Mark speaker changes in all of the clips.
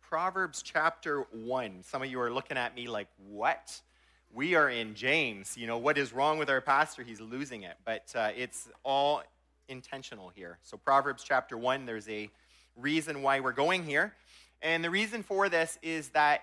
Speaker 1: Proverbs chapter 1. Some of you are looking at me like, what? We are in James. You know, what is wrong with our pastor? He's losing it. But it's all intentional here. So Proverbs chapter 1, there's a reason why we're going here. And the reason for this is that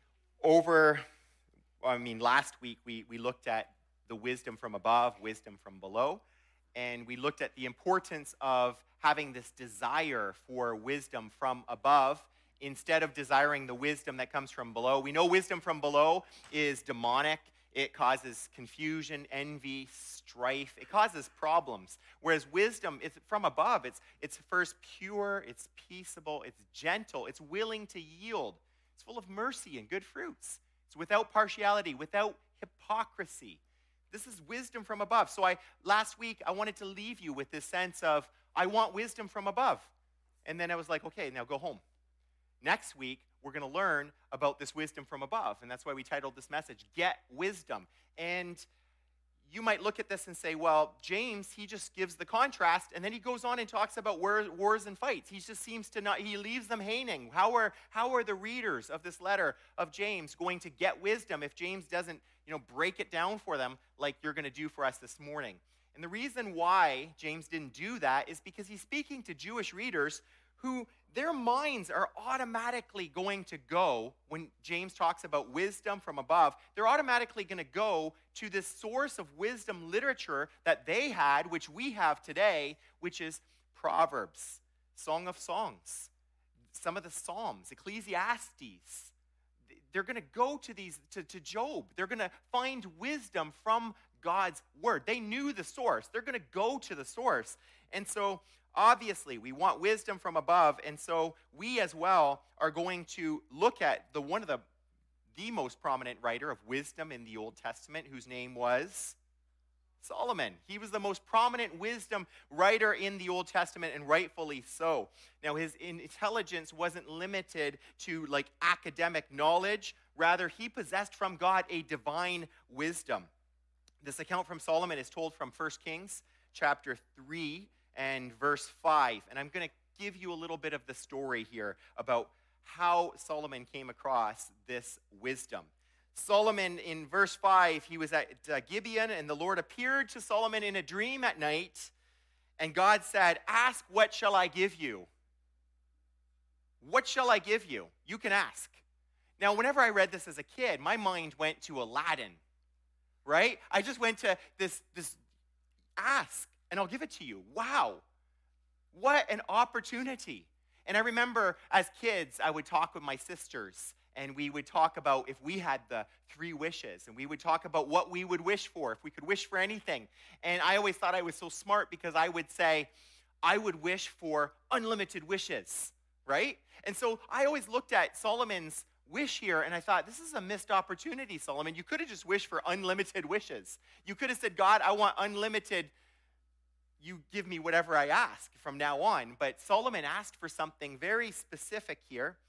Speaker 1: last week we looked at the wisdom from above, wisdom from below. And we looked at the importance of having this desire for wisdom from above instead of desiring the wisdom that comes from below. We know wisdom from below is demonic. It causes confusion, envy, strife. It causes problems. Whereas wisdom is from above. It's first pure, it's peaceable, it's gentle, it's willing to yield. It's full of mercy and good fruits. It's without partiality, without hypocrisy. This is wisdom from above. So last week, I wanted to leave you with this sense of, I want wisdom from above. And then I was like, okay, now go home. Next week, we're going to learn about this wisdom from above. And that's why we titled this message, Get Wisdom. And you might look at this and say, well, James, he just gives the contrast, and then he goes on and talks about wars and fights. He just seems to not, he leaves them hanging. How are the readers of this letter of James going to get wisdom if James doesn't, break it down for them like you're going to do for us this morning? And the reason why James didn't do that is because he's speaking to Jewish readers who their minds are automatically going to go, when James talks about wisdom from above, they're automatically going to go to this source of wisdom literature that they had, which we have today, which is Proverbs, Song of Songs, some of the Psalms, Ecclesiastes. They're going to go to these, to Job. They're going to find wisdom from God's word. They knew the source. They're going to go to the source. And so, obviously, we want wisdom from above, and so we as well are going to look at one of the most prominent writer of wisdom in the Old Testament, whose name was Solomon. He was the most prominent wisdom writer in the Old Testament, and rightfully so. Now, his intelligence wasn't limited to academic knowledge. Rather, he possessed from God a divine wisdom. This account from Solomon is told from 1 Kings chapter 3 and verse 5. And I'm going to give you a little bit of the story here about how Solomon came across this wisdom. Solomon, in verse 5, he was at Gibeon, and the Lord appeared to Solomon in a dream at night, and God said, "Ask, what shall I give you?" What shall I give you? You can ask. Now, whenever I read this as a kid, my mind went to Aladdin, right? I just went to this ask, and I'll give it to you. Wow, what an opportunity. And I remember as kids, I would talk with my sisters, and we would talk about if we had the 3 wishes, and we would talk about what we would wish for, if we could wish for anything. And I always thought I was so smart because I would say, I would wish for unlimited wishes, right? And so I always looked at Solomon's wish here, and I thought, this is a missed opportunity, Solomon. You could have just wished for unlimited wishes. You could have said, God, I want unlimited. You give me whatever I ask from now on. But Solomon asked for something very specific here.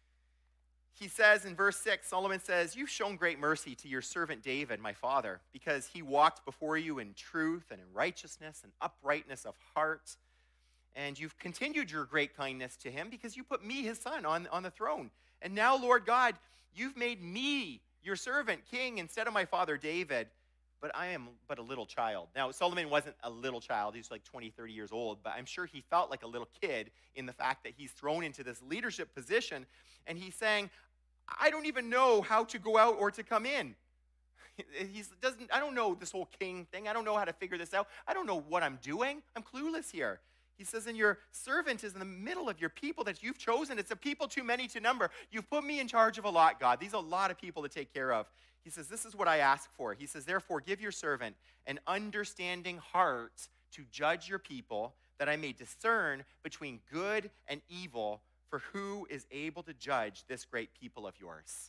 Speaker 1: He says in verse 6, Solomon says, "You've shown great mercy to your servant David, my father, because he walked before you in truth and in righteousness and uprightness of heart. And you've continued your great kindness to him because you put me, his son, on the throne. And now, Lord God, you've made me, your servant, king instead of my father David, but I am but a little child." Now, Solomon wasn't a little child. He was 20, 30 years old, but I'm sure he felt like a little kid in the fact that he's thrown into this leadership position, and he's saying, I don't even know how to go out or to come in. I don't know this whole king thing. I don't know how to figure this out. I don't know what I'm doing. I'm clueless here. He says, and your servant is in the middle of your people that you've chosen. It's a people too many to number. You've put me in charge of a lot, God. These are a lot of people to take care of. He says, this is what I ask for. He says, therefore, give your servant an understanding heart to judge your people, that I may discern between good and evil, for who is able to judge this great people of yours?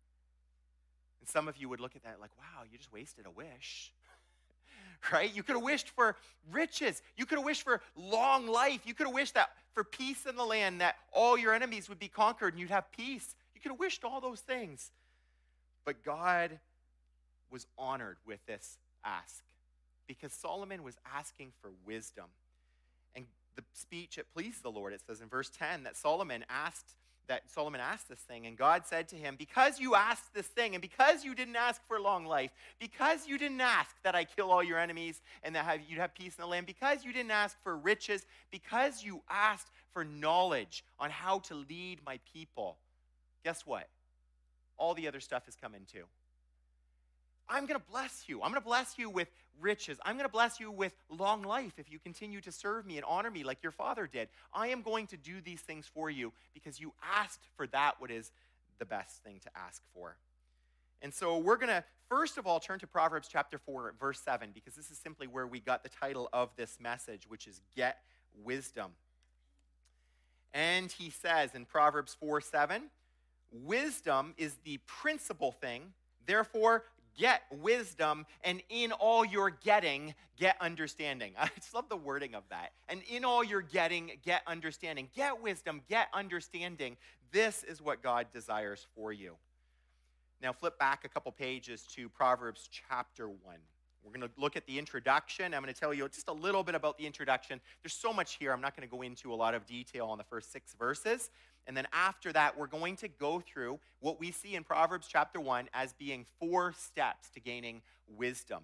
Speaker 1: And some of you would look at that like, wow, you just wasted a wish. Right? You could have wished for riches. You could have wished for long life. You could have wished that for peace in the land, that all your enemies would be conquered and you'd have peace. You could have wished all those things. But God was honored with this ask because Solomon was asking for wisdom. And the speech, it pleased the Lord. It says in verse 10 that Solomon asked that Solomon asked this thing, and God said to him, because you asked this thing, and because you didn't ask for long life, because you didn't ask that I kill all your enemies and that you'd have peace in the land, because you didn't ask for riches, because you asked for knowledge on how to lead my people, guess what? All the other stuff is coming too. I'm going to bless you. I'm going to bless you with riches. I'm going to bless you with long life if you continue to serve me and honor me like your father did. I am going to do these things for you because you asked for that what is the best thing to ask for. And so we're going to, first of all, turn to Proverbs chapter 4, verse 7, because this is simply where we got the title of this message, which is Get Wisdom. And he says in Proverbs 4:7, wisdom is the principal thing, therefore get wisdom, and in all your getting, get understanding. I just love the wording of that. And in all your getting, get understanding. Get wisdom, get understanding. This is what God desires for you. Now flip back a couple pages to Proverbs chapter 1. We're going to look at the introduction. I'm going to tell you just a little bit about the introduction. There's so much here. I'm not going to go into a lot of detail on the first 6 verses. And then after that, we're going to go through what we see in Proverbs chapter 1 as being 4 steps to gaining wisdom.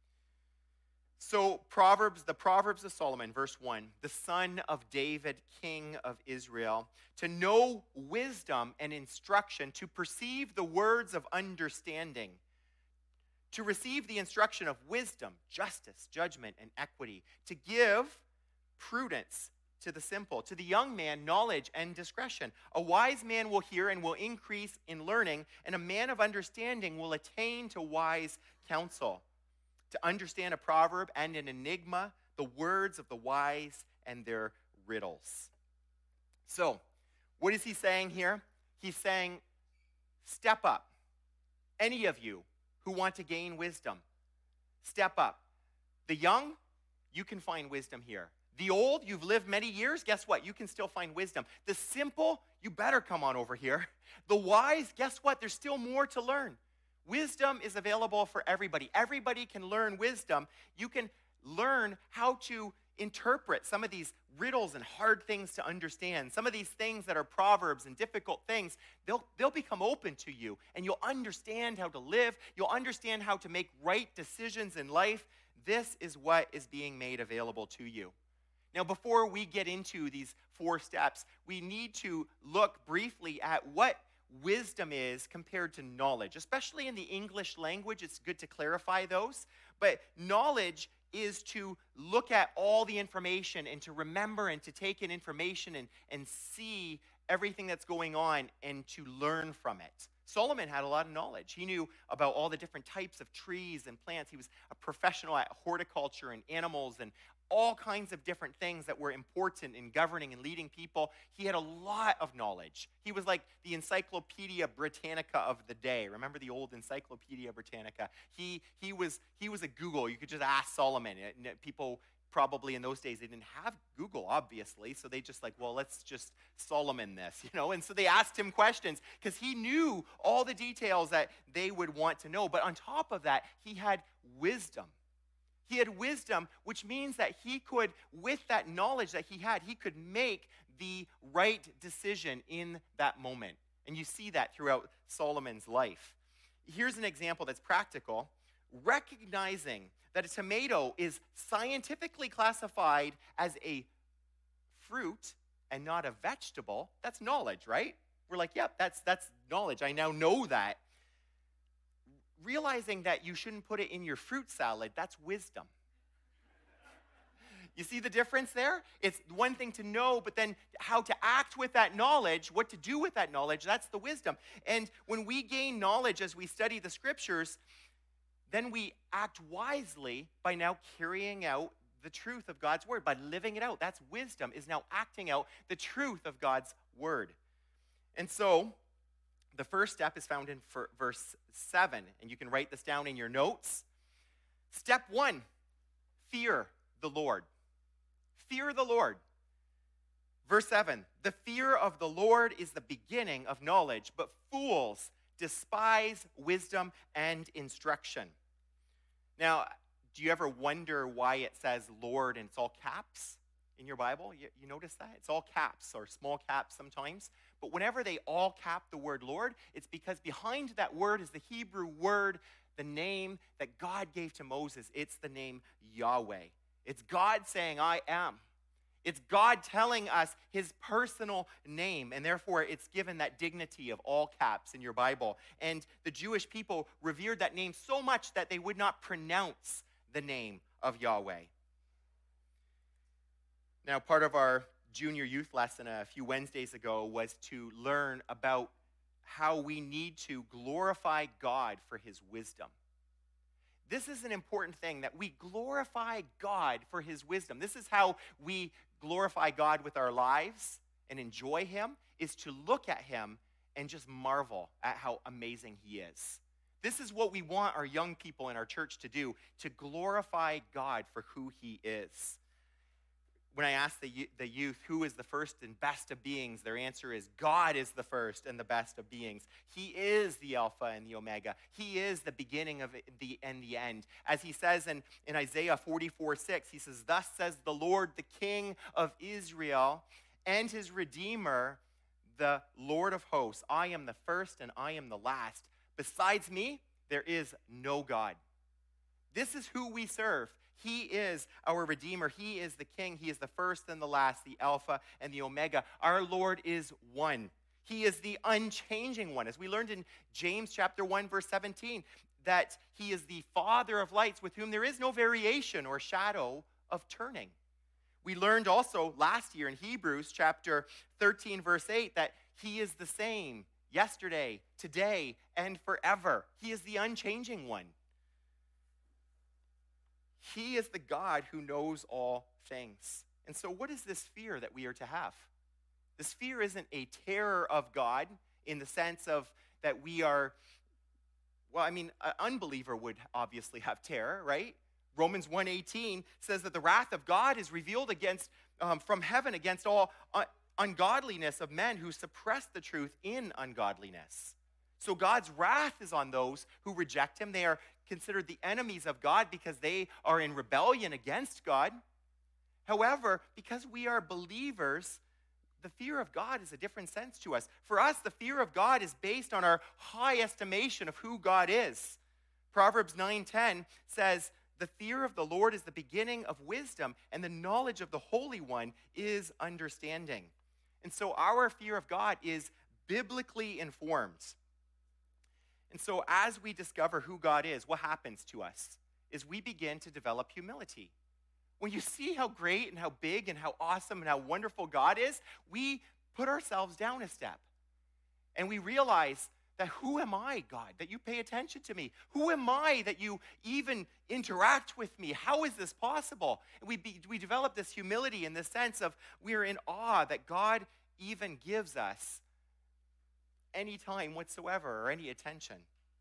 Speaker 1: So the Proverbs of Solomon, verse 1, the son of David, king of Israel, to know wisdom and instruction, to perceive the words of understanding, to receive the instruction of wisdom, justice, judgment, and equity, to give prudence to the simple, to the young man, knowledge and discretion. A wise man will hear and will increase in learning, and a man of understanding will attain to wise counsel. To understand a proverb and an enigma, the words of the wise and their riddles. So, what is he saying here? He's saying, step up. Any of you who want to gain wisdom, step up. The young, you can find wisdom here. The old, you've lived many years, guess what? You can still find wisdom. The simple, you better come on over here. The wise, guess what? There's still more to learn. Wisdom is available for everybody. Everybody can learn wisdom. You can learn how to interpret some of these riddles and hard things to understand. Some of these things that are proverbs and difficult things, they'll become open to you, and you'll understand how to live. You'll understand how to make right decisions in life. This is what is being made available to you. Now, before we get into these 4 steps, we need to look briefly at what wisdom is compared to knowledge. Especially in the English language, it's good to clarify those. But knowledge is to look at all the information and to remember and to take in information and see everything that's going on and to learn from it. Solomon had a lot of knowledge. He knew about all the different types of trees and plants. He was a professional at horticulture and animals and all kinds of different things that were important in governing and leading people. He had a lot of knowledge. He was like the Encyclopedia Britannica of the day. Remember the old Encyclopedia Britannica? He was a Google. You could just ask Solomon. People probably in those days, they didn't have Google, obviously, so they just well, let's just Solomon this, And so they asked him questions because he knew all the details that they would want to know. But on top of that, he had wisdom. He had wisdom, which means that he could, with that knowledge that he had, he could make the right decision in that moment. And you see that throughout Solomon's life. Here's an example that's practical. Recognizing that a tomato is scientifically classified as a fruit and not a vegetable, that's knowledge, right? We're like, yep, that's knowledge. I now know that. Realizing that you shouldn't put it in your fruit salad, that's wisdom. You see the difference there? It's one thing to know, but then how to act with that knowledge, what to do with that knowledge, that's the wisdom. And when we gain knowledge as we study the scriptures, then we act wisely by now carrying out the truth of God's word, by living it out. That's wisdom, is now acting out the truth of God's word. And so, the first step is found in verse 7, and you can write this down in your notes. Step 1, fear the Lord. Fear the Lord. Verse 7, the fear of the Lord is the beginning of knowledge, but fools despise wisdom and instruction. Now, do you ever wonder why it says Lord and it's all caps in your Bible? You notice that? It's all caps or small caps sometimes. But whenever they all cap the word Lord, it's because behind that word is the Hebrew word, the name that God gave to Moses. It's the name Yahweh. It's God saying, I am. It's God telling us his personal name, and therefore it's given that dignity of all caps in your Bible. And the Jewish people revered that name so much that they would not pronounce the name of Yahweh. Now, part of our junior youth lesson a few Wednesdays ago was to learn about how we need to glorify God for his wisdom. This is an important thing, that we glorify God for his wisdom. This is how we glorify God with our lives and enjoy him, is to look at him and just marvel at how amazing he is. This is what we want our young people in our church to do, to glorify God for who he is. When I ask the youth, who is the first and best of beings, their answer is God is the first and the best of beings. He is the Alpha and the Omega. He is the beginning of the end. As he says in Isaiah 44:6, he says, thus says the Lord, the King of Israel and his Redeemer, the Lord of hosts. I am the first and I am the last. Besides me, there is no God. This is who we serve. He is our Redeemer. He is the King. He is the first and the last, the Alpha and the Omega. Our Lord is one. He is the unchanging one. As we learned in James chapter 1, verse 17, that he is the Father of lights with whom there is no variation or shadow of turning. We learned also last year in Hebrews chapter 13, verse 8, that he is the same yesterday, today, and forever. He is the unchanging one. He is the God who knows all things. And so what is this fear that we are to have? This fear isn't a terror of God in the sense of that we are, an unbeliever would obviously have terror, right? Romans 1:18 says that the wrath of God is revealed from heaven against all ungodliness of men who suppress the truth in ungodliness. So God's wrath is on those who reject him. They are considered the enemies of God because they are in rebellion against God. However, because we are believers, the fear of God is a different sense to us. For us, the fear of God is based on our high estimation of who God is. Proverbs 9:10 says, the fear of the Lord is the beginning of wisdom, and the knowledge of the Holy One is understanding. And so our fear of God is biblically informed. And so as we discover who God is, what happens to us is we begin to develop humility. When you see how great and how big and how awesome and how wonderful God is, we put ourselves down a step. And we realize that who am I, God, that you pay attention to me? Who am I that you even interact with me? How is this possible? And we develop this humility in the sense of we're in awe that God even gives us any time whatsoever or any attention.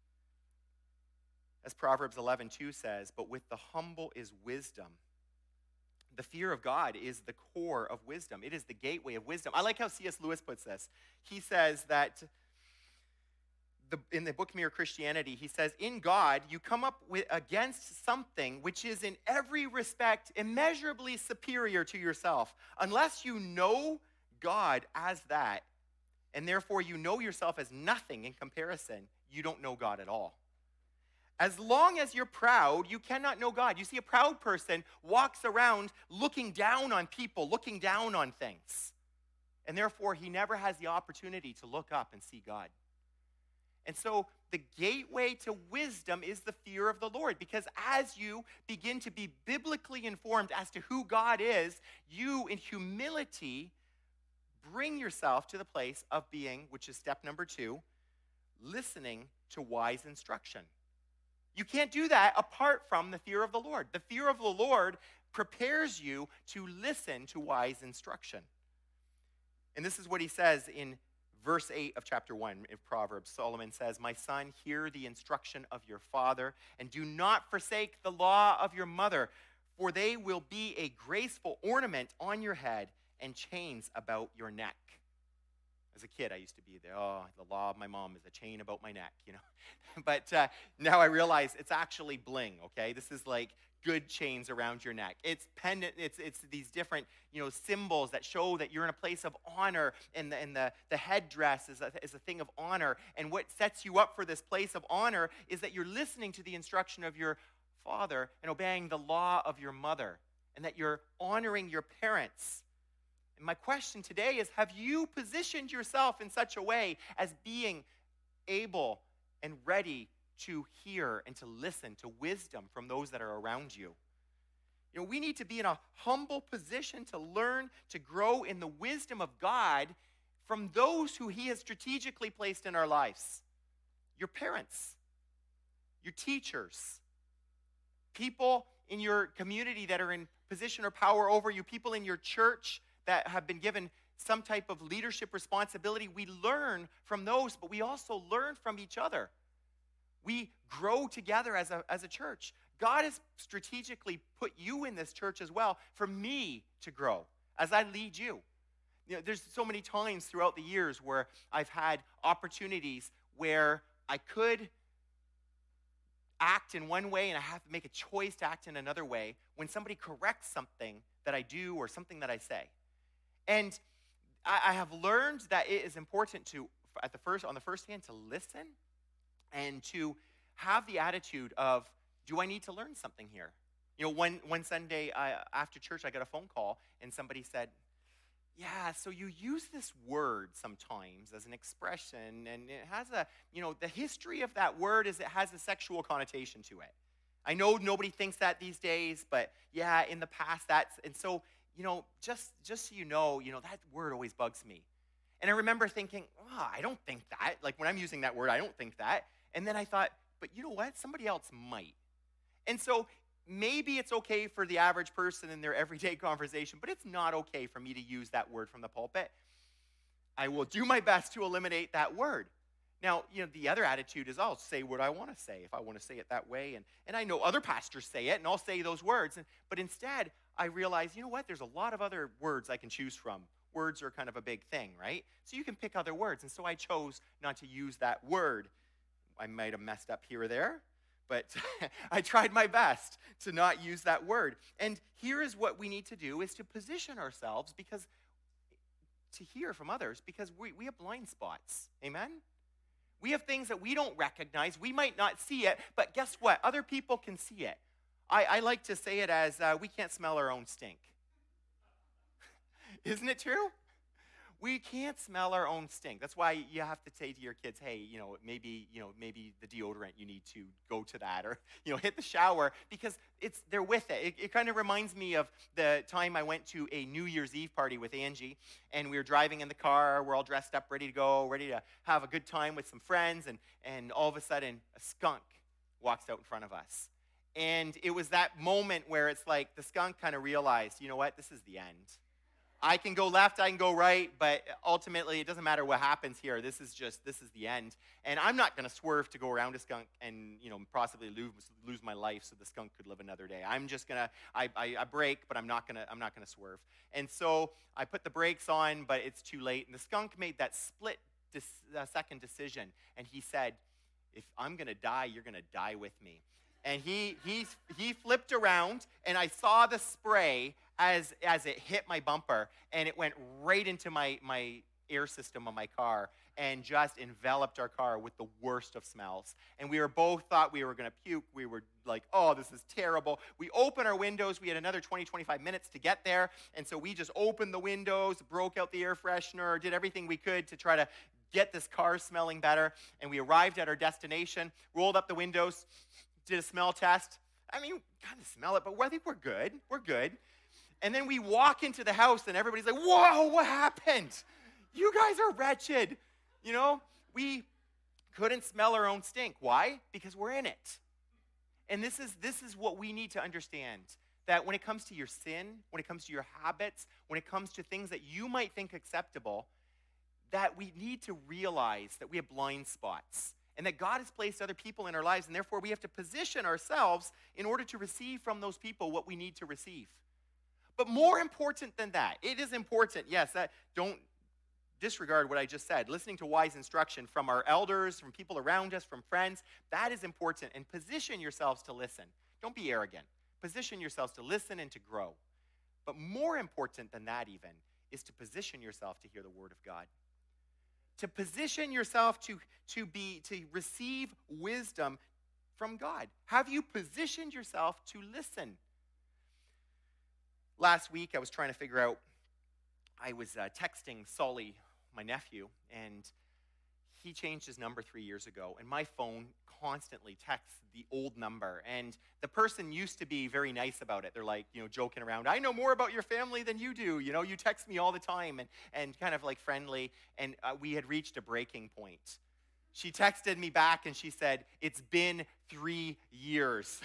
Speaker 1: As Proverbs 11:2 says, but with the humble is wisdom. The fear of God is the core of wisdom. It is the gateway of wisdom. I like how C.S. Lewis puts this. He says that in the book Mere Christianity, he says, in God, you come up against something which is in every respect immeasurably superior to yourself. Unless you know God as that, and therefore you know yourself as nothing in comparison, you don't know God at all. As long as you're proud, you cannot know God. You see, a proud person walks around looking down on people, looking down on things. And therefore, he never has the opportunity to look up and see God. And so the gateway to wisdom is the fear of the Lord, because as you begin to be biblically informed as to who God is, you in humility bring yourself to the place of being, which is step number 2, listening to wise instruction. You can't do that apart from the fear of the Lord. The fear of the Lord prepares you to listen to wise instruction. And this is what he says in verse 8 of chapter 1 of Proverbs. Solomon says, my son, hear the instruction of your father, and do not forsake the law of your mother, for they will be a graceful ornament on your head and chains about your neck. As a kid, I used to be there. Oh, the law of my mom is a chain about my neck, But now I realize it's actually bling, okay? This is like good chains around your neck. It's pendant. It's these different, symbols that show that you're in a place of honor, and the headdress is a thing of honor. And what sets you up for this place of honor is that you're listening to the instruction of your father and obeying the law of your mother, and that you're honoring your parents. And my question today is, have you positioned yourself in such a way as being able and ready to hear and to listen to wisdom from those that are around you? We need to be in a humble position to learn, to grow in the wisdom of God from those who he has strategically placed in our lives. Your parents, your teachers, people in your community that are in position or power over you, people in your church that have been given some type of leadership responsibility. We learn from those, but we also learn from each other. We grow together as a church. God has strategically put you in this church as well for me to grow as I lead you. There's so many times throughout the years where I've had opportunities where I could act in one way and I have to make a choice to act in another way when somebody corrects something that I do or something that I say. And I have learned that it is important to, on the first hand, to listen and to have the attitude of, do I need to learn something here? One Sunday after church, I got a phone call and somebody said, yeah, so you use this word sometimes as an expression, and it has the history of that word is it has a sexual connotation to it. I know nobody thinks that these days, but yeah, in the past and so, just so that word always bugs me. And I remember thinking, I don't think that. Like when I'm using that word, I don't think that. And then I thought, but you know what? Somebody else might. And so maybe it's okay for the average person in their everyday conversation, but it's not okay for me to use that word from the pulpit. I will do my best to eliminate that word. Now, the other attitude is I'll say what I want to say if I want to say it that way. And I know other pastors say it, and I'll say those words. But instead, I realize, there's a lot of other words I can choose from. Words are kind of a big thing, right? So you can pick other words. And so I chose not to use that word. I might have messed up here or there, but I tried my best to not use that word. And here is what we need to do is to position ourselves to hear from others, because we have blind spots. Amen? We have things that we don't recognize. We might not see it, but guess what? Other people can see it. I like to say it as we can't smell our own stink. Isn't it true? We can't smell our own stink. That's why you have to say to your kids, hey, maybe the deodorant, you need to go to that, or, hit the shower, because they're with it. It kind of reminds me of the time I went to a New Year's Eve party with Angie, and we were driving in the car. We're all dressed up, ready to go, ready to have a good time with some friends, and all of a sudden, a skunk walks out in front of us. And it was that moment where it's like the skunk kind of realized, you know what, this is the end. I can go left, I can go right, but ultimately it doesn't matter what happens here. This is the end. And I'm not going to swerve to go around a skunk and, possibly lose my life so the skunk could live another day. I'm just going to, I brake, but I'm not going to swerve. And so I put the brakes on, but it's too late. And the skunk made that split second decision. And he said, if I'm going to die, you're going to die with me. And he flipped around, and I saw the spray as it hit my bumper, and it went right into my air system of my car and just enveloped our car with the worst of smells. And we thought we were going to puke. We were like, oh, this is terrible. We opened our windows. We had another 25 minutes to get there. And so we just opened the windows, broke out the air freshener, did everything we could to try to get this car smelling better. And we arrived at our destination, rolled up the windows, did a smell test. I mean, kind of smell it, but I think we're good. We're good. And then we walk into the house, and everybody's like, whoa, what happened? You guys are wretched. We couldn't smell our own stink. Why? Because we're in it. And this is what we need to understand, that when it comes to your sin, when it comes to your habits, when it comes to things that you might think acceptable, that we need to realize that we have blind spots, and that God has placed other people in our lives, and therefore we have to position ourselves in order to receive from those people what we need to receive. But more important than that, it is important, yes, that don't disregard what I just said. Listening to wise instruction from our elders, from people around us, from friends, that is important. And position yourselves to listen. Don't be arrogant. Position yourselves to listen and to grow. But more important than that even is to position yourself to hear the word of God. To position yourself to receive wisdom from God. Have you positioned yourself to listen? Last week, I was trying to figure out, I was texting Sully, my nephew, and he changed his number 3 years ago, and my phone constantly texts the old number, and the person used to be very nice about it. They're like, joking around, I know more about your family than you do, you text me all the time, and kind of like friendly, and we had reached a breaking point. She texted me back, and she said, it's been 3 years.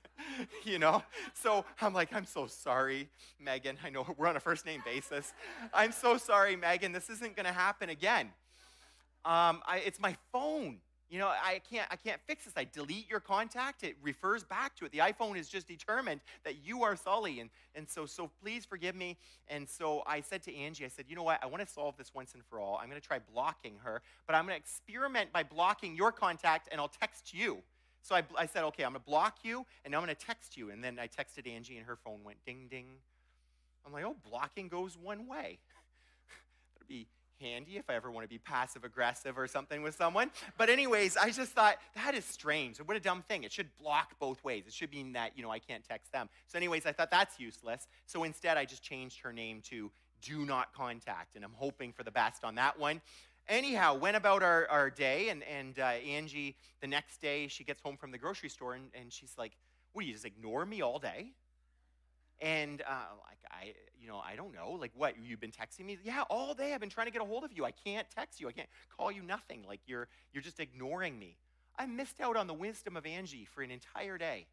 Speaker 1: So I'm like, I'm so sorry, Megan. I know we're on a first name basis. I'm so sorry, Megan. This isn't going to happen again. It's my phone. I can't fix this. I delete your contact. It refers back to it. The iPhone is just determined that you are Sully. And so please forgive me. And so I said to Angie, I said, you know what? I want to solve this once and for all. I'm going to try blocking her, but I'm going to experiment by blocking your contact, and I'll text you. So I said, okay, I'm going to block you, and now I'm going to text you. And then I texted Angie, and her phone went ding, ding. I'm like, oh, blocking goes one way. That'd be handy if I ever want to be passive-aggressive or something with someone. But anyways, I just thought, that is strange. What a dumb thing. It should block both ways. It should mean that, I can't text them. So anyways, I thought that's useless. So instead, I just changed her name to Do Not Contact, and I'm hoping for the best on that one. Anyhow, went about our day, and Angie, the next day, she gets home from the grocery store, and she's like, what, do you just ignore me all day? And I don't know, like, what, you've been texting me? Yeah, all day I've been trying to get a hold of you. I can't text you. I can't call you, nothing. Like, you're just ignoring me. I missed out on the wisdom of Angie for an entire day.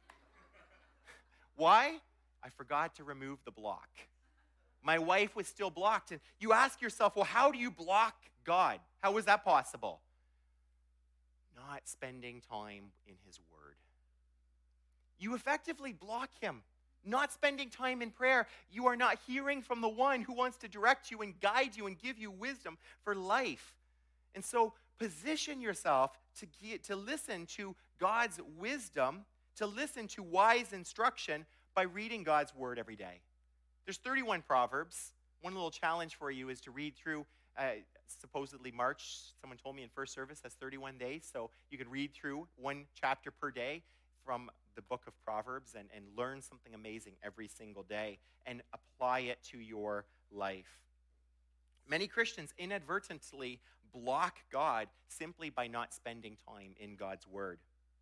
Speaker 1: Why? I forgot to remove the block. My wife was still blocked. And you ask yourself, well, how do you block God? How is that possible? Not spending time in his word. You effectively block him. Not spending time in prayer. You are not hearing from the one who wants to direct you and guide you and give you wisdom for life. And so position yourself to listen to God's wisdom, to listen to wise instruction by reading God's word every day. There's 31 Proverbs. One little challenge for you is to read through, supposedly March, someone told me in first service, has 31 days, so you could read through one chapter per day from the book of Proverbs and learn something amazing every single day and apply it to your life. Many Christians inadvertently block God simply by not spending time in God's word.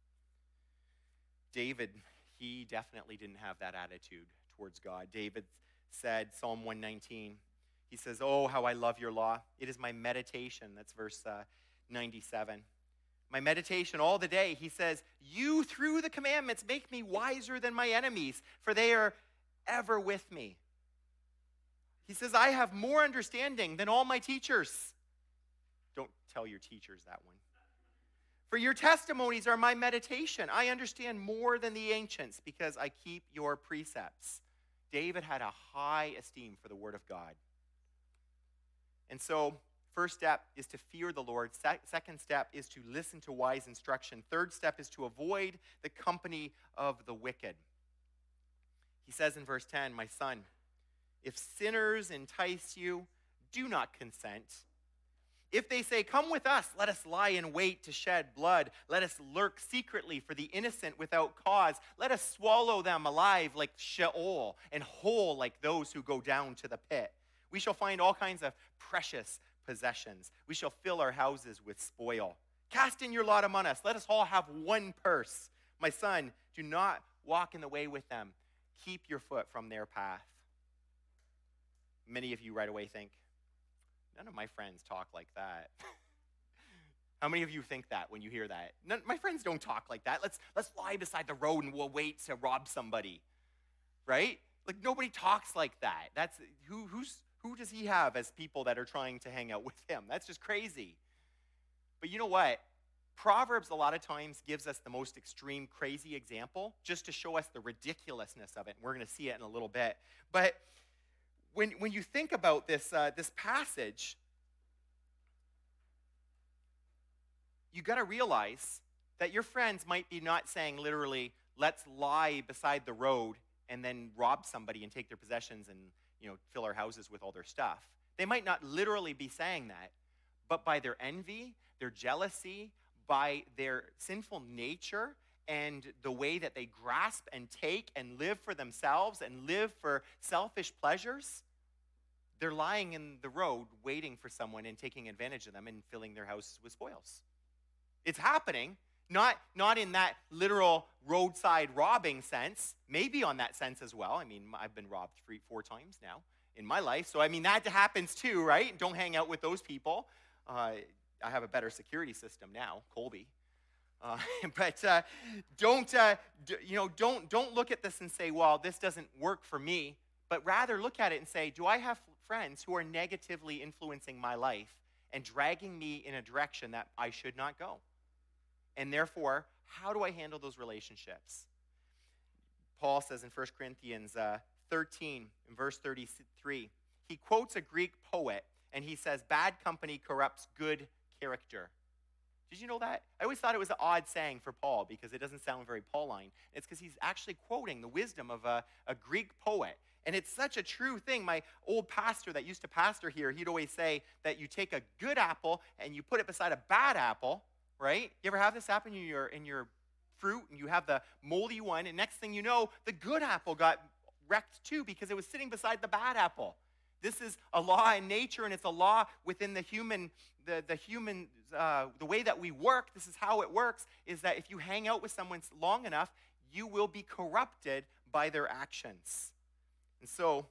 Speaker 1: David, he definitely didn't have that attitude towards God. David said, Psalm 119, he says, oh, how I love your law. It is my meditation. That's verse 97. My meditation all the day. He says, you through the commandments make me wiser than my enemies, for they are ever with me. He says, I have more understanding than all my teachers. Don't tell your teachers that one. For your testimonies are my meditation. I understand more than the ancients because I keep your precepts. David had a high esteem for the word of God. And so, first step is to fear the Lord. Second step is to listen to wise instruction. Third step is to avoid the company of the wicked. He says in verse 10, my son, if sinners entice you, do not consent. If they say, come with us, let us lie in wait to shed blood. Let us lurk secretly for the innocent without cause. Let us swallow them alive like Sheol and whole like those who go down to the pit. We shall find all kinds of precious possessions. We shall fill our houses with spoil. Cast in your lot among us. Let us all have one purse. My son, do not walk in the way with them. Keep your foot from their path. Many of you right away think, none of my friends talk like that. How many of you think that when you hear that? My friends don't talk like that. Let's lie beside the road and we'll wait to rob somebody. Right? Like nobody talks like that. That's who does he have as people that are trying to hang out with him? That's just crazy. But you know what? Proverbs a lot of times gives us the most extreme, crazy example just to show us the ridiculousness of it. And we're going to see it in a little bit. But when you think about this passage, you got to realize that your friends might be not saying literally, let's lie beside the road and then rob somebody and take their possessions and, fill our houses with all their stuff. They might not literally be saying that, but by their envy, their jealousy, by their sinful nature, and the way that they grasp and take and live for themselves and live for selfish pleasures, they're lying in the road waiting for someone and taking advantage of them and filling their houses with spoils. It's happening, not in that literal roadside robbing sense, maybe on that sense as well. I mean, I've been robbed 4 times now in my life, so I mean, that happens too, right? Don't hang out with those people. I have a better security system now, Colby. But don't look at this and say, well, this doesn't work for me, but rather look at it and say, do I have friends who are negatively influencing my life and dragging me in a direction that I should not go? And therefore, how do I handle those relationships? Paul says in 1 Corinthians 13, in verse 33, he quotes a Greek poet, and he says, bad company corrupts good character. Did you know that? I always thought it was an odd saying for Paul because it doesn't sound very Pauline. It's because he's actually quoting the wisdom of a Greek poet. And it's such a true thing. My old pastor that used to pastor here, he'd always say that you take a good apple and you put it beside a bad apple, right? You ever have this happen in your fruit and you have the moldy one, and next thing you know, the good apple got wrecked too because it was sitting beside the bad apple. This is a law in nature, and it's a law within the human, the way that we work. This is how it works, is that if you hang out with someone long enough, you will be corrupted by their actions. And so,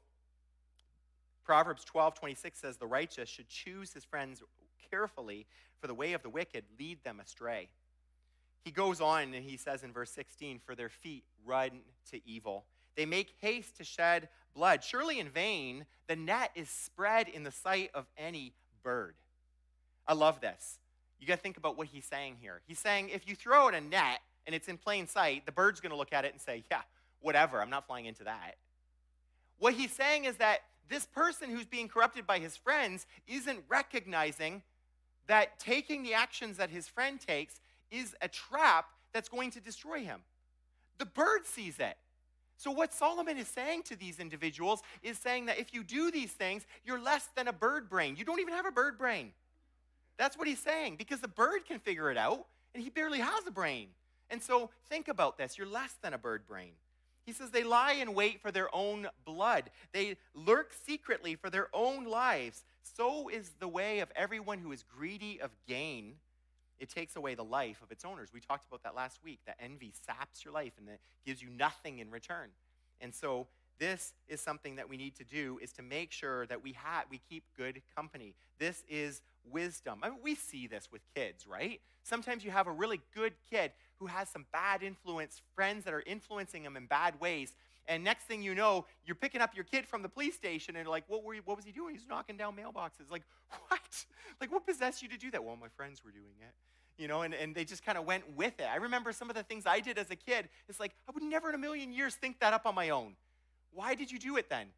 Speaker 1: Proverbs 12:26 says, the righteous should choose his friends carefully, for the way of the wicked lead them astray. He goes on and he says in verse 16, for their feet run to evil. They make haste to shed blood. Surely in vain, the net is spread in the sight of any bird. I love this. You got to think about what he's saying here. He's saying if you throw out a net and it's in plain sight, the bird's going to look at it and say, yeah, whatever, I'm not flying into that. What he's saying is that this person who's being corrupted by his friends isn't recognizing that taking the actions that his friend takes is a trap that's going to destroy him. The bird sees it. So what Solomon is saying to these individuals is saying that if you do these things, you're less than a bird brain. You don't even have a bird brain. That's what he's saying, because the bird can figure it out, and he barely has a brain. And so think about this. You're less than a bird brain. He says they lie in wait for their own blood. They lurk secretly for their own lives. So is the way of everyone who is greedy of gain. It takes away the life of its owners. We talked about that last week, that envy saps your life and it gives you nothing in return. And so this is something that we need to do, is to make sure that we keep good company. This is wisdom. I mean, we see this with kids, right? Sometimes you have a really good kid who has some bad influence, friends that are influencing them in bad ways. And next thing you know, you're picking up your kid from the police station and like, what was he doing? He's knocking down mailboxes. Like, what? Like, what possessed you to do that? Well, my friends were doing it. And they just kind of went with it. I remember some of the things I did as a kid. It's like, I would never in a million years think that up on my own. Why did you do it then?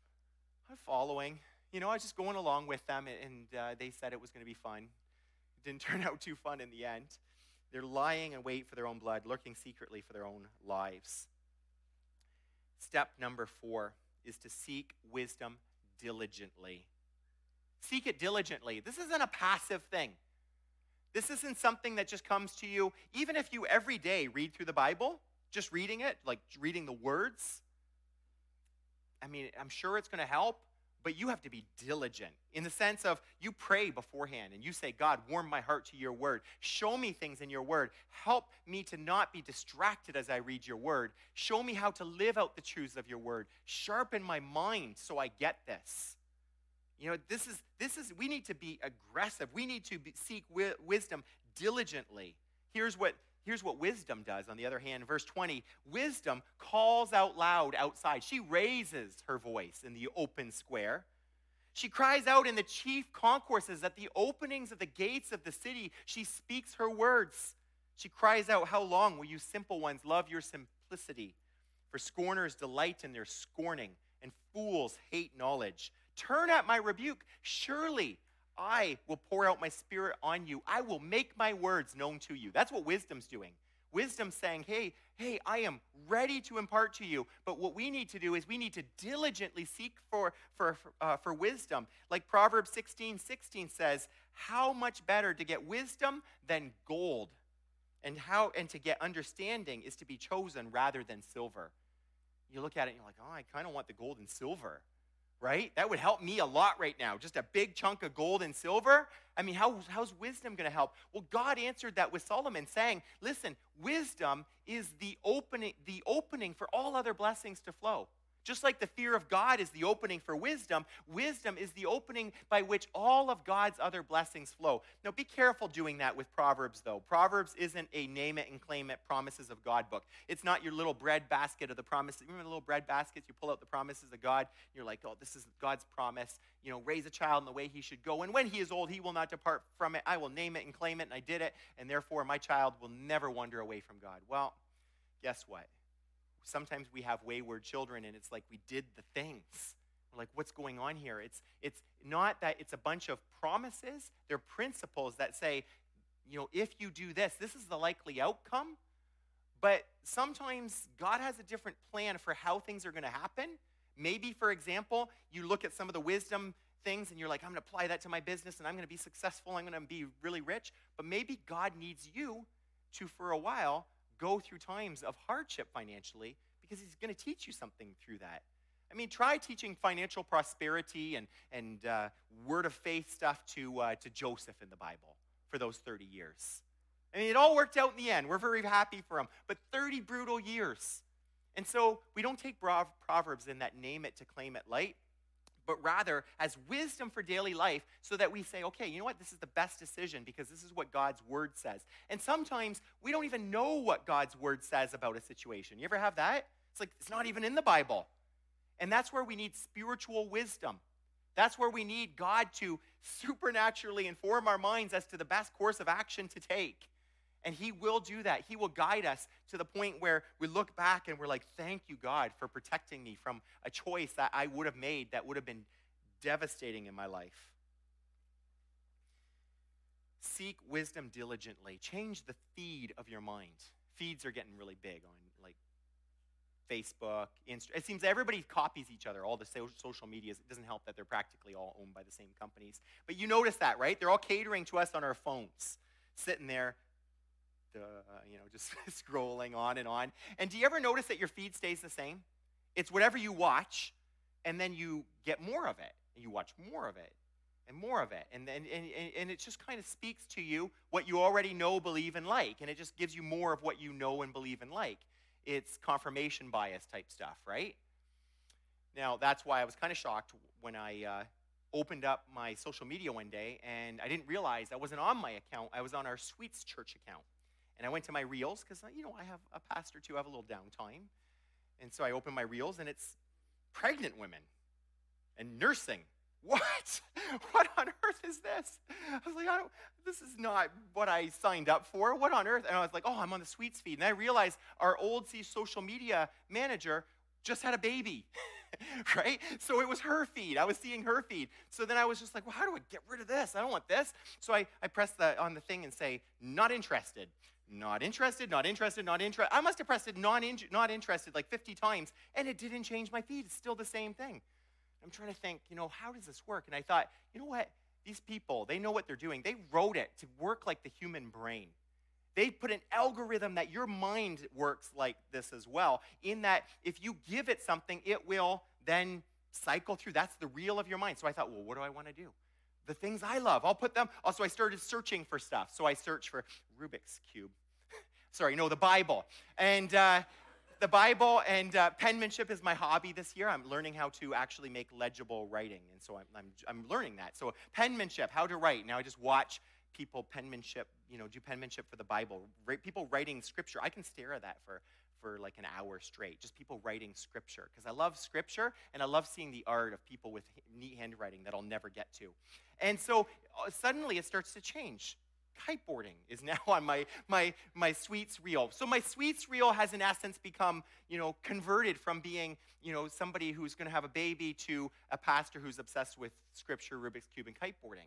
Speaker 1: I'm following. I was just going along with them, and they said it was going to be fun. It didn't turn out too fun in the end. They're lying in wait for their own blood, lurking secretly for their own lives. Step number 4 is to seek wisdom diligently. Seek it diligently. This isn't a passive thing. This isn't something that just comes to you. Even if you every day read through the Bible, just reading it, like reading the words, I mean, I'm sure it's going to help, but you have to be diligent in the sense of you pray beforehand and you say, God, warm my heart to your word. Show me things in your word. Help me to not be distracted as I read your word. Show me how to live out the truths of your word. Sharpen my mind so I get this. This is we need to be aggressive. We need to seek wisdom diligently. Here's what wisdom does, on the other hand. In verse 20, wisdom calls out loud outside. She raises her voice in the open square. She cries out in the chief concourses, at the openings of the gates of the city. She speaks her words. She cries out, how long will you simple ones love your simplicity? For scorners delight in their scorning, and fools hate knowledge. Turn at my rebuke. Surely I will pour out my Spirit on you. I will make my words known to you. That's what wisdom's doing. Wisdom's saying, hey, I am ready to impart to you. But what we need to do is we need to diligently seek for wisdom. Like Proverbs 16:16 says, how much better to get wisdom than gold, and to get understanding is to be chosen rather than silver. You look at it and you're like, oh, I kind of want the gold and silver, right? That would help me a lot right now. Just a big chunk of gold and silver. I mean, how's wisdom going to help? Well, God answered that with Solomon saying, listen, wisdom is the opening for all other blessings to flow. Just like the fear of God is the opening for wisdom, wisdom is the opening by which all of God's other blessings flow. Now, be careful doing that with Proverbs, though. Proverbs isn't a name it and claim it promises of God book. It's not your little bread basket of the promises. Remember the little bread baskets? You pull out the promises of God. You're like, oh, this is God's promise. You know, raise a child in the way he should go. And when he is old, he will not depart from it. I will name it and claim it, and I did it. And therefore, my child will never wander away from God. Well, guess what? Sometimes we have wayward children, and it's like we did the things. We're like, what's going on here? It's not that it's a bunch of promises. They're principles that say, you know, if you do this, this is the likely outcome. But sometimes God has a different plan for how things are going to happen. Maybe, for example, you look at some of the wisdom things, and you're like, I'm going to apply that to my business, and I'm going to be successful. I'm going to be really rich. But maybe God needs you to, for a while, go through times of hardship financially because he's going to teach you something through that. I mean, try teaching financial prosperity and word of faith stuff to Joseph in the Bible for those 30 years. I mean, it all worked out in the end. We're very happy for him. But 30 brutal years. And so we don't take Proverbs in that name it to claim it light, but rather as wisdom for daily life so that we say, okay, you know what? This is the best decision because this is what God's word says. And sometimes we don't even know what God's word says about a situation. You ever have that? It's like, it's not even in the Bible. And that's where we need spiritual wisdom. That's where we need God to supernaturally inform our minds as to the best course of action to take. And he will do that. He will guide us to the point where we look back and we're like, thank you, God, for protecting me from a choice that I would have made that would have been devastating in my life. Seek wisdom diligently. Change the feed of your mind. Feeds are getting really big on like Facebook, It seems everybody copies each other, all the social medias. It doesn't help that they're practically all owned by the same companies. But you notice that, right? They're all catering to us on our phones, sitting there, just scrolling on and on. And do you ever notice that your feed stays the same? It's whatever you watch, and then you get more of it, and you watch more of it, and more of it. And it just kind of speaks to you what you already know, believe, and like. And it just gives you more of what you know and believe and like. It's confirmation bias type stuff, right? Now, that's why I was kind of shocked when I opened up my social media one day, and I didn't realize I wasn't on my account. I was on our Sweets Church account. And I went to my Reels because, I have a pastor too. I have a little downtime. And so I opened my Reels, and it's pregnant women and nursing. What? What on earth is this? I was like, this is not what I signed up for. What on earth? And I was like, oh, I'm on the Sweets feed. And I realized our old social media manager just had a baby, right? So it was her feed. I was seeing her feed. So then I was just like, well, how do I get rid of this? I don't want this. So I press on the thing and say, not interested. Not interested, not interested, not interested. I must have pressed it not interested like 50 times, and it didn't change my feed. It's still the same thing. I'm trying to think, how does this work? And I thought, you know what? These people, they know what they're doing. They wrote it to work like the human brain. They put an algorithm that your mind works like this as well, in that if you give it something, it will then cycle through. That's the reel of your mind. So I thought, well, what do I want to do? The things I love, I'll put them. Also, I started searching for stuff. So I searched for Rubik's Cube. The Bible. And the Bible and penmanship is my hobby this year. I'm learning how to actually make legible writing. And so I'm learning that. So penmanship, how to write. Now I just watch people penmanship, do penmanship for the Bible. People writing scripture. I can stare at that for like an hour straight, just people writing scripture, because I love scripture and I love seeing the art of people with neat handwriting that I'll never get to. And so suddenly it starts to change. Kiteboarding is now on my Sweets reel. So my Sweets reel has in essence become, converted from being, somebody who's going to have a baby to a pastor who's obsessed with scripture, Rubik's Cube, and kiteboarding.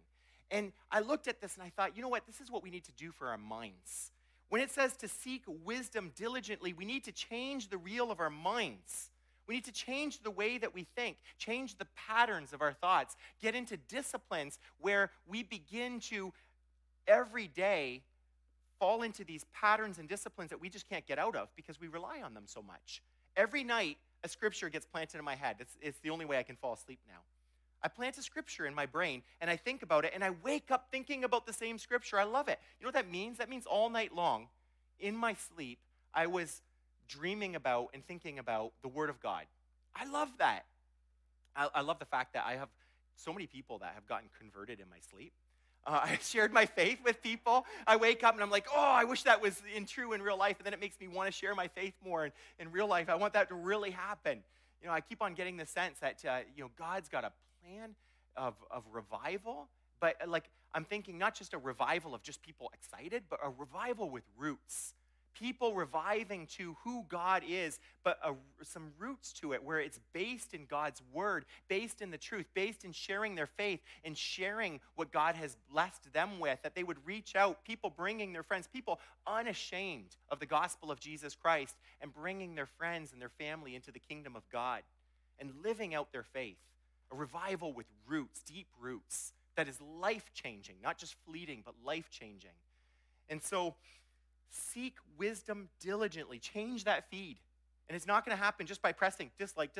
Speaker 1: And I looked at this and I thought, you know what? This is what we need to do for our minds. When it says to seek wisdom diligently, we need to change the reel of our minds. We need to change the way that we think, change the patterns of our thoughts, get into disciplines where we begin to every day fall into these patterns and disciplines that we just can't get out of because we rely on them so much. Every night, a scripture gets planted in my head. It's the only way I can fall asleep now. I plant a scripture in my brain, and I think about it, and I wake up thinking about the same scripture. I love it. You know what that means? That means all night long, in my sleep, I was dreaming about and thinking about the Word of God. I love that. I love the fact that I have so many people that have gotten converted in my sleep. I shared my faith with people. I wake up and I'm like, oh, I wish that was true in real life. And then it makes me want to share my faith more in real life. I want that to really happen. You know, I keep on getting the sense that, God's got a plan of revival. But I'm thinking not just a revival of just people excited, but a revival with roots. People reviving to who God is, but some roots to it where it's based in God's word, based in the truth, based in sharing their faith and sharing what God has blessed them with, that they would reach out, people bringing their friends, people unashamed of the gospel of Jesus Christ and bringing their friends and their family into the kingdom of God and living out their faith. A revival with roots, deep roots, that is life-changing, not just fleeting, but life-changing. And so, seek wisdom diligently. Change that feed. And it's not going to happen just by pressing dislike.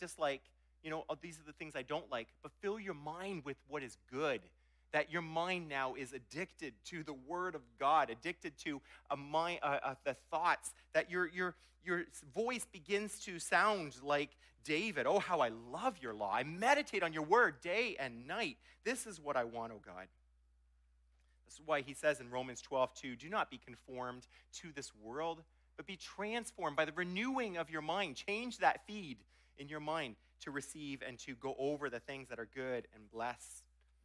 Speaker 1: Oh, these are the things I don't like. But fill your mind with what is good. That your mind now is addicted to the Word of God, addicted to the thoughts. That your voice begins to sound like David. Oh, how I love your law. I meditate on your word day and night. This is what I want, oh God. This is why he says in Romans 12:2, do not be conformed to this world, but be transformed by the renewing of your mind. Change that feed in your mind to receive and to go over the things that are good and bless.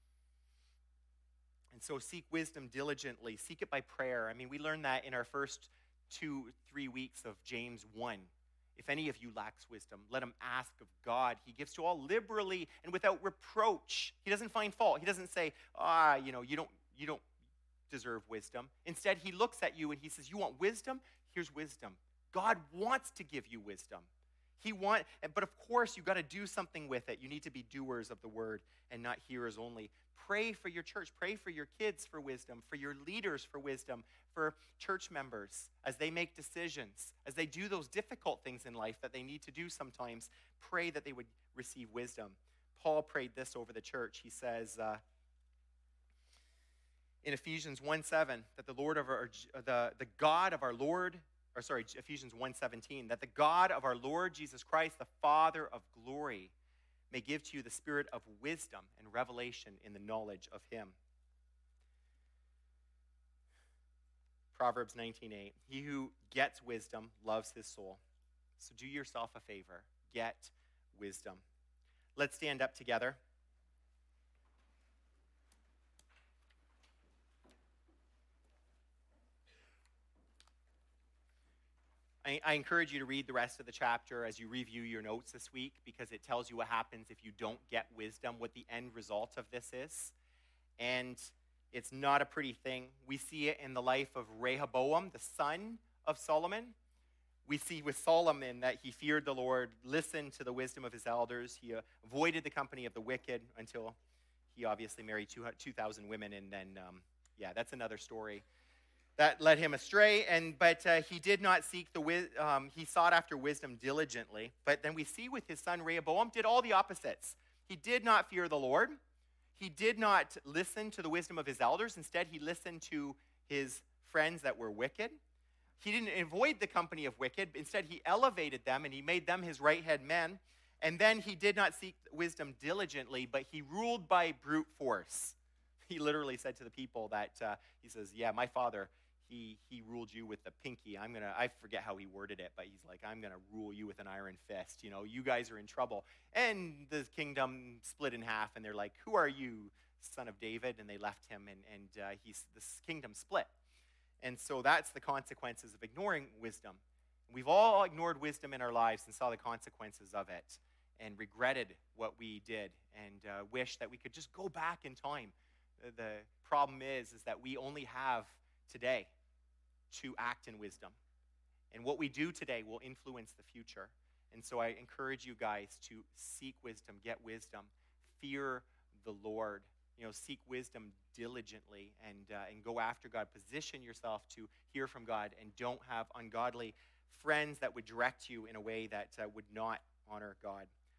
Speaker 1: And so seek wisdom diligently. Seek it by prayer. I mean, we learned that in our first 2-3 weeks of James 1. If any of you lacks wisdom, let him ask of God. He gives to all liberally and without reproach. He doesn't find fault. He doesn't say, you don't deserve wisdom. Instead, he looks at you and he says, you want wisdom? Here's wisdom. God wants to give you wisdom. But of course, you got to do something with it. You need to be doers of the word and not hearers only. Pray for your church. Pray for your kids for wisdom, for your leaders for wisdom, for church members as they make decisions, as they do those difficult things in life that they need to do sometimes. Pray that they would receive wisdom. Paul prayed this over the church. He says, in Ephesians 1:7, that Ephesians 1:17, that the God of our Lord Jesus Christ, the Father of glory, may give to you the spirit of wisdom and revelation in the knowledge of him. Proverbs 19:8, he who gets wisdom loves his soul. So do yourself a favor, get wisdom. Let's stand up together. I encourage you to read the rest of the chapter as you review your notes this week, because it tells you what happens if you don't get wisdom, what the end result of this is. And it's not a pretty thing. We see it in the life of Rehoboam, the son of Solomon. We see with Solomon that he feared the Lord, listened to the wisdom of his elders. He avoided the company of the wicked until he obviously married 2,000 women. And then, that's another story. That led him astray, but he did not seek he sought after wisdom diligently. But then we see with his son Rehoboam did all the opposites. He did not fear the Lord. He did not listen to the wisdom of his elders. Instead, he listened to his friends that were wicked. He didn't avoid the company of wicked. Instead, he elevated them and he made them his right-hand men. And then he did not seek wisdom diligently, but he ruled by brute force. He literally said to the people that, he says, my father, he ruled you with the pinky. I forget how he worded it, but he's like, I'm going to rule you with an iron fist. You guys are in trouble. And the kingdom split in half, and they're like, who are you, son of David? And they left him, and this kingdom split. And so that's the consequences of ignoring wisdom. We've all ignored wisdom in our lives and saw the consequences of it and regretted what we did and wish that we could just go back in time. the problem is that we only have today to act in wisdom. And what we do today will influence the future. And so I encourage you guys to seek wisdom, get wisdom, fear the Lord. Seek wisdom diligently and go after God. Position yourself to hear from God, and don't have ungodly friends that would direct you in a way that would not honor God.